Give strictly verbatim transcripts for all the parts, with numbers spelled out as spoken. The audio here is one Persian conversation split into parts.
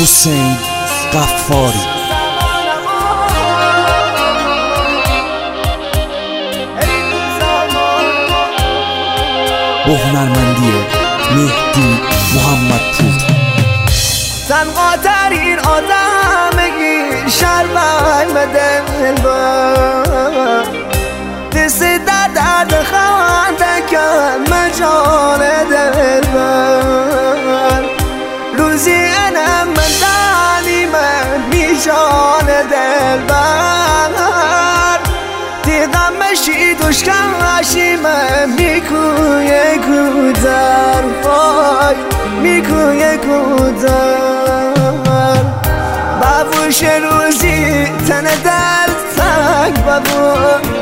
حسین غفاری. با هنرمندی مهدی محمدپور. تنها ترین آدمگی شرمن به دلبر، دست در درد خنده کن مجال دلبر. روزی انم من دانی من میشان دلبر، دیدم مشی دوش کشی من میکوی کودر، وای میکوی کودر. بابوش روزی تن درد تک بابو،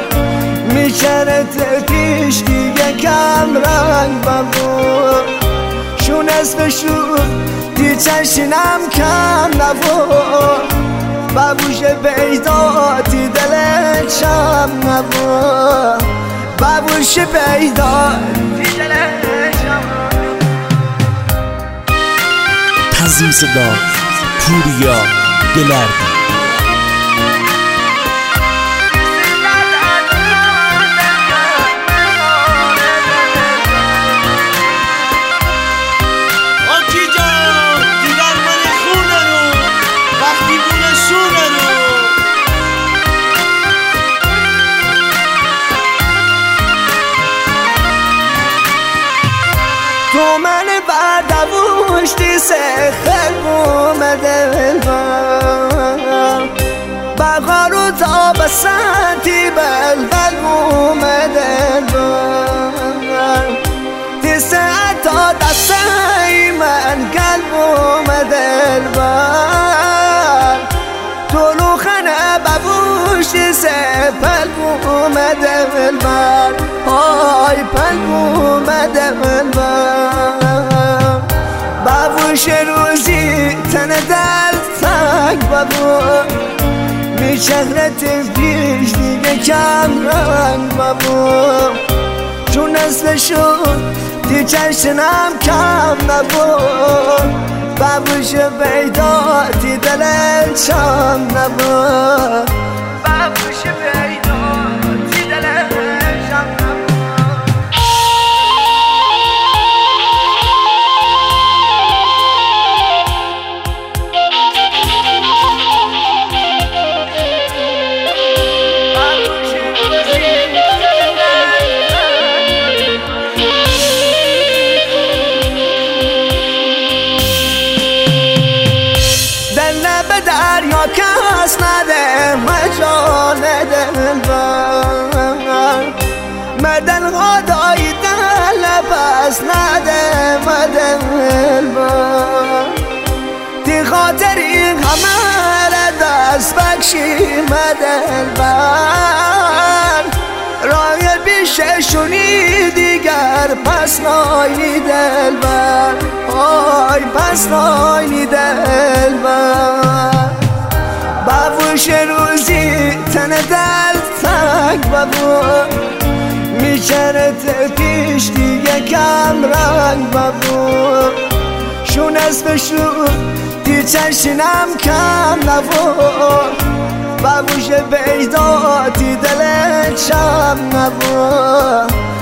میشرت پیش دیگه کم رنگ بابو. شون اسم شون دی چشنم کم نبو، بابوش پیدا تی دلت شم نبو، بابوش پیدا تی دلت شم. تنظیم صدا پوریا گلردی. تو من بردوشتی سخل بومده بلبل، بغار و تابسنتی بلبل بومده بلبل. دسته تا دسته من گل بومده بلبل، طولو خنه ببوشتی سپل بومده بلبل، آی پل بومده بلبل. بابوش روزی تن درد تک بابو، میشهرت پیش دیگه کم رنگ بابو. چون اصلشون دی چشنم کم نبو، بابوش پیدا تی دلت شم نبو، بابوش پیدا تی دلت شم نبو. دریا کس نده مجال دلبر، مدن غدای دل بس نده دلبر. دی خاطری همه دست بکشی دلبر، رای بیششونی دیگر پس ناینی دلبر، آی پس ناینی دلبر. بابوش روزی تن درد تک بابو، میشرت پیش دیگه کم رنگ بابو. شون اسم شون دی چشنم کم نبو، بابوش پیدا تی دلت شم نبو،